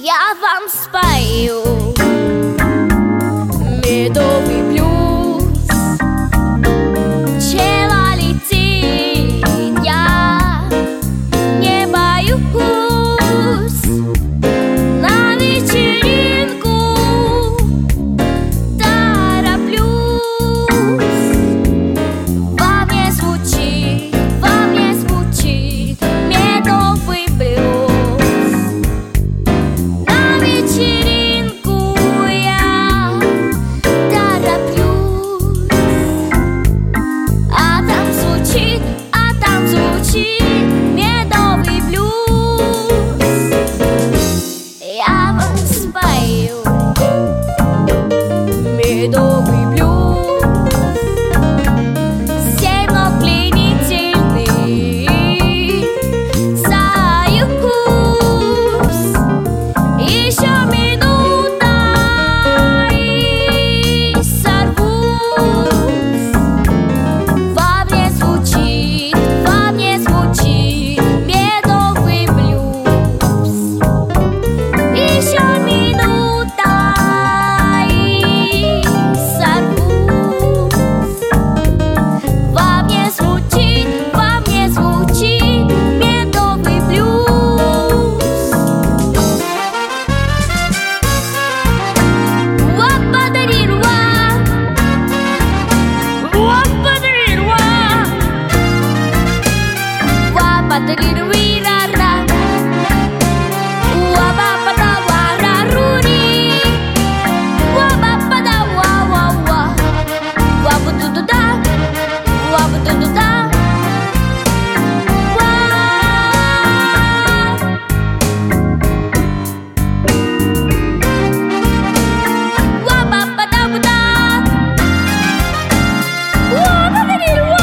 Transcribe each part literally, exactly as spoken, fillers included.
Я вам спою медовый блюз. Пчела летит, я не боюсь. На вечеринку тороплюсь. Во мне звучит, во мне звучит медовый блюз. На вечеринку я тороплюсь. А там звучит, а там звучит медовый блюз. Я вам спою медовый блюз. Семь нот пленительный союз. Еще минута и сорвусь. Во мне звучит, во мне звучит медовый блюз. Еще минута и сорвусь. Во мне звучит, во мне звучит медовый блюз. Уа-па-да-ди-ду-ва, уа-па-да-ди-ду-ва, уа-па-да-ди-ду-ри-ра-ра, уа-ба-па-да-ва-ра-ру-ри, уа-ба-па-да-ва-ва-ва, уа-ба-ду-ду-да, уа-ба-ду-ду-да, ва. Уа-ба-ба-да-ба-да, уа-ба-да-ди-ду-ва,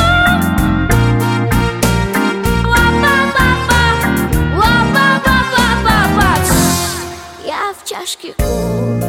уа-ба-ба-ба, уа-ба-ба-ба-ба-ба. Я в чашке кофе